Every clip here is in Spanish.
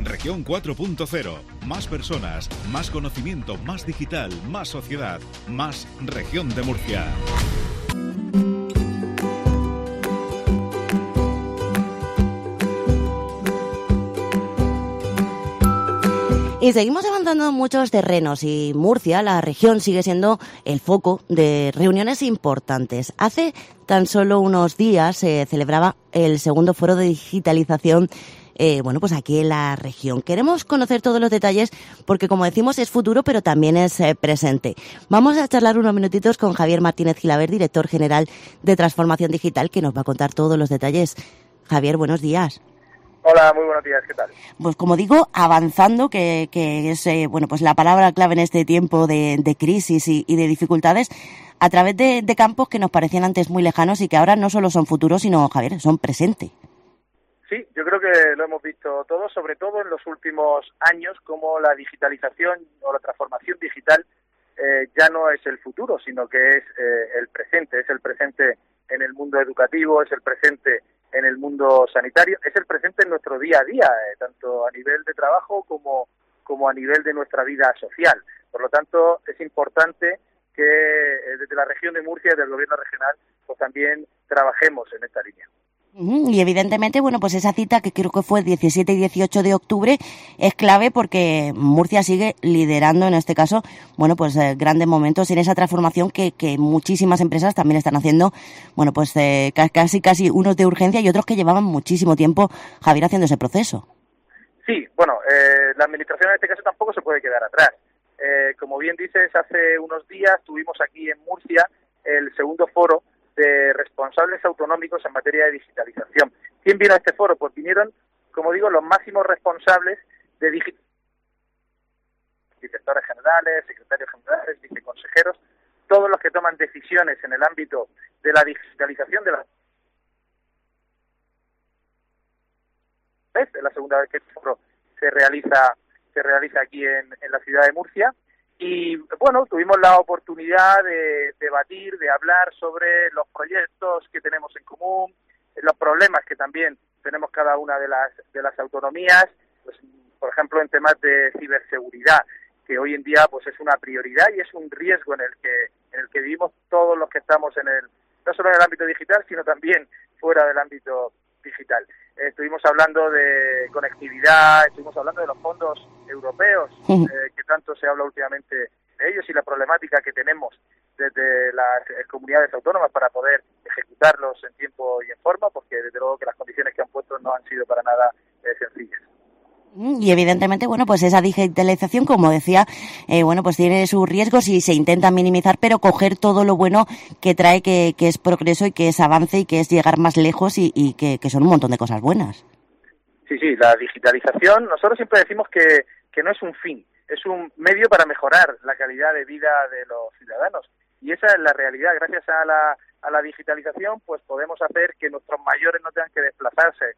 Región 4.0. Más personas, más conocimiento, más digital, más sociedad, más Región de Murcia. Y seguimos avanzando en muchos terrenos y Murcia, la región, sigue siendo el foco de reuniones importantes. Hace tan solo unos días se celebraba el segundo foro de digitalización pues aquí en la región. Queremos conocer todos los detalles porque, como decimos, es futuro, pero también es presente. Vamos a charlar unos minutitos con Javier Martínez Gilaber, director general de Transformación Digital, que nos va a contar todos los detalles. Javier, buenos días. Hola, muy buenos días, ¿qué tal? Pues como digo, avanzando, que es pues la palabra clave en este tiempo de crisis y de dificultades, a través de campos que nos parecían antes muy lejanos y que ahora no solo son futuros, sino, Javier, son presente. Sí, yo creo que lo hemos visto todos, sobre todo en los últimos años, como la digitalización o la transformación digital ya no es el futuro, sino que es el presente en el mundo educativo, es el presente en el mundo sanitario, es el presente en nuestro día a día, tanto a nivel de trabajo como a nivel de nuestra vida social. Por lo tanto, es importante que desde la región de Murcia y del gobierno regional pues también trabajemos en esta línea. Y evidentemente, pues esa cita, que creo que fue el 17 y 18 de octubre, es clave porque Murcia sigue liderando, en este caso, grandes momentos en esa transformación que muchísimas empresas también están haciendo, casi unos de urgencia y otros que llevaban muchísimo tiempo, Javier, haciendo ese proceso. Sí, la administración en este caso tampoco se puede quedar atrás. Como bien dices, hace unos días tuvimos aquí en Murcia el segundo foro de responsables autonómicos en materia de digitalización. ¿Quién vino a este foro? Pues vinieron, como digo, los máximos responsables de digitalización, directores generales, secretarios generales, viceconsejeros, todos los que toman decisiones en el ámbito de la digitalización de la... Es la segunda vez que el foro se realiza aquí en la ciudad de Murcia. Y tuvimos la oportunidad de debatir, de hablar sobre los proyectos que tenemos en común, los problemas que también tenemos cada una de las autonomías, pues, por ejemplo, en temas de ciberseguridad, que hoy en día pues es una prioridad y es un riesgo en el que vivimos todos los que estamos no solo en el ámbito digital, sino también fuera del ámbito digital. Estuvimos hablando de conectividad, estuvimos hablando de los fondos europeos, que tanto se habla últimamente de ellos y la problemática que tenemos desde las comunidades autónomas para poder ejecutarlos en tiempo y en forma, porque desde luego que las condiciones que han puesto no han sido para nada sencillas. Y evidentemente, pues esa digitalización, como decía, pues tiene sus riesgos y se intenta minimizar, pero coger todo lo bueno que trae, que es progreso y que es avance y que es llegar más lejos y que son un montón de cosas buenas. Sí, la digitalización, nosotros siempre decimos que no es un fin, es un medio para mejorar la calidad de vida de los ciudadanos. Y esa es la realidad. Gracias a la digitalización, pues podemos hacer que nuestros mayores no tengan que desplazarse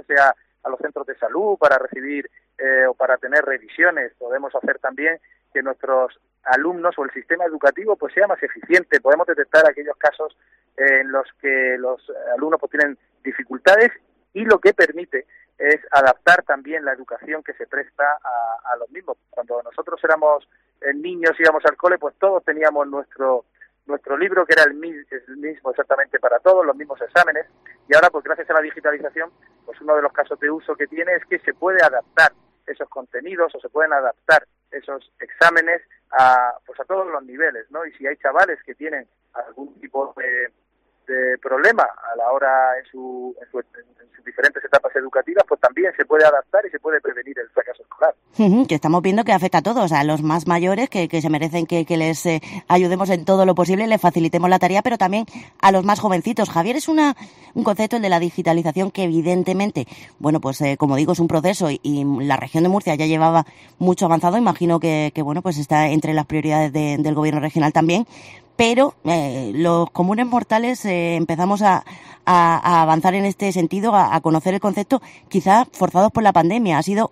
a los centros de salud para recibir o para tener revisiones. Podemos hacer también que nuestros alumnos o el sistema educativo pues sea más eficiente. Podemos detectar aquellos casos en los que los alumnos pues tienen dificultades y lo que permite es adaptar también la educación que se presta a los mismos. Cuando nosotros éramos niños, íbamos al cole, pues todos teníamos nuestro libro, que era el mismo exactamente para todos, los mismos exámenes, y ahora pues gracias a la digitalización, pues uno de los casos de uso que tiene es que se puede adaptar esos contenidos o se pueden adaptar esos exámenes a todos los niveles, ¿no? Y si hay chavales que tienen algún tipo de problema a la hora en sus diferentes etapas educativas, pues también se puede adaptar y se puede prevenir el fracaso escolar. Que estamos viendo que afecta a todos, a los más mayores que se merecen que les ayudemos en todo lo posible, les facilitemos la tarea, pero también a los más jovencitos. Javier, es un concepto, el de la digitalización, que evidentemente, como digo, es un proceso y la región de Murcia ya llevaba mucho avanzado. Imagino que está entre las prioridades del gobierno regional también. Pero los comunes mortales empezamos a avanzar en este sentido, a conocer el concepto, quizá forzados por la pandemia. Ha sido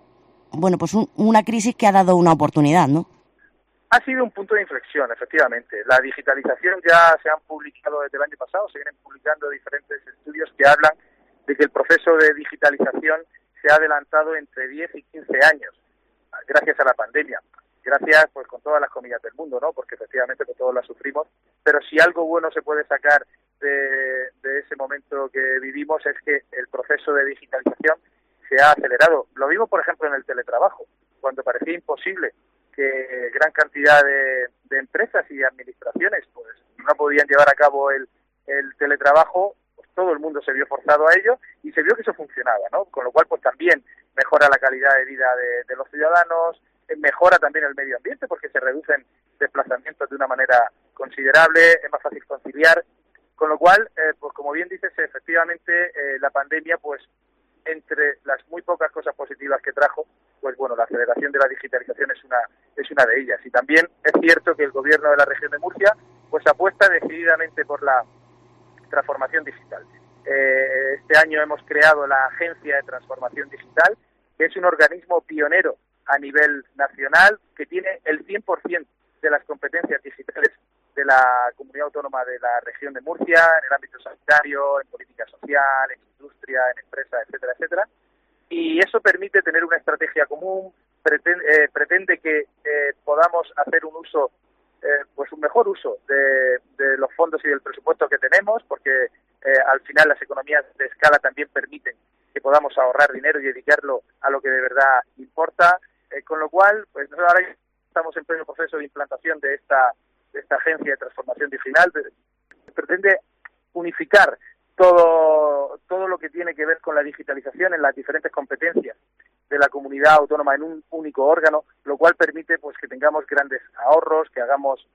una crisis que ha dado una oportunidad, ¿no? Ha sido un punto de inflexión, efectivamente. La digitalización ya se han publicado desde el año pasado, se vienen publicando diferentes estudios que hablan de que el proceso de digitalización se se ha adelantado entre 10 y 15 años, gracias a la pandemia. Gracias, pues, con todas las comillas del mundo, ¿no? Porque efectivamente pues, todos la sufrimos, pero si algo bueno se puede sacar de ese momento que vivimos es que el proceso de digitalización se ha acelerado. Lo vimos, por ejemplo, en el teletrabajo, cuando parecía imposible que gran cantidad de empresas y administraciones pues no podían llevar a cabo el teletrabajo, pues todo el mundo se vio forzado a ello y se vio que eso funcionaba, ¿no? Con lo cual, pues también mejora la calidad de vida de los ciudadanos, mejora también el medio ambiente porque se reducen desplazamientos de una manera considerable, es más fácil conciliar, con lo cual, pues como bien dices, efectivamente la pandemia, pues entre las muy pocas cosas positivas que trajo, pues bueno, la aceleración de la digitalización es una de ellas. Y también es cierto que el gobierno de la región de Murcia pues apuesta decididamente por la transformación digital. Este año hemos creado la Agencia de Transformación Digital, que es un organismo pionero a nivel nacional, que tiene el 100% de las competencias digitales de la comunidad autónoma de la región de Murcia, en el ámbito sanitario, en política social, en industria, en empresas, etcétera, etcétera. Y eso permite tener una estrategia común, pretende que podamos hacer un uso, pues un mejor uso de los fondos y del presupuesto que tenemos, porque al final las economías de escala también permiten que podamos ahorrar dinero y dedicarlo a lo que de verdad importa, con lo cual, pues nosotros ahora estamos en pleno proceso de implantación de esta agencia de transformación digital. Pretende unificar todo lo que tiene que ver con la digitalización en las diferentes competencias de la comunidad autónoma en un único órgano, lo cual permite pues que tengamos grandes ahorros, que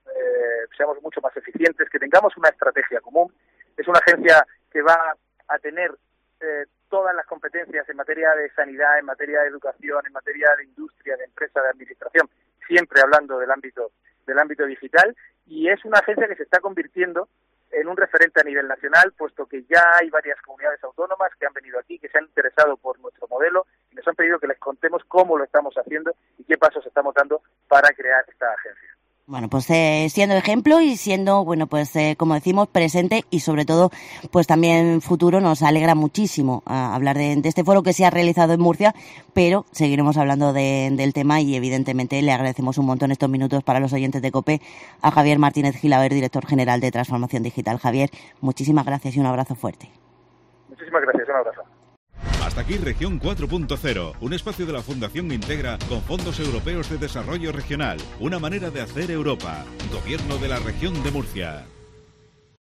seamos mucho más eficientes, que tengamos una estrategia común. Es una agencia que va a tener todas las competencias en materia de sanidad, en materia de educación, en materia de industria, de empresa, de administración, siempre hablando del ámbito digital, y es una agencia que se está convirtiendo en un referente a nivel nacional, puesto que ya hay varias comunidades autónomas que han venido aquí, que se han interesado por nuestro modelo y nos han pedido que les contemos cómo lo estamos haciendo y qué pasos estamos dando para crear esta agencia. Bueno, pues siendo ejemplo y siendo, bueno, pues como decimos, presente y sobre todo, pues también futuro, nos alegra muchísimo hablar de este foro que se ha realizado en Murcia, pero seguiremos hablando del tema y evidentemente le agradecemos un montón estos minutos para los oyentes de COPE a Javier Martínez Gilaber, director general de Transformación Digital. Javier, muchísimas gracias y un abrazo fuerte. Muchísimas gracias, un abrazo. Hasta aquí Región 4.0, un espacio de la Fundación Integra con fondos europeos de desarrollo regional, una manera de hacer Europa. Gobierno de la Región de Murcia.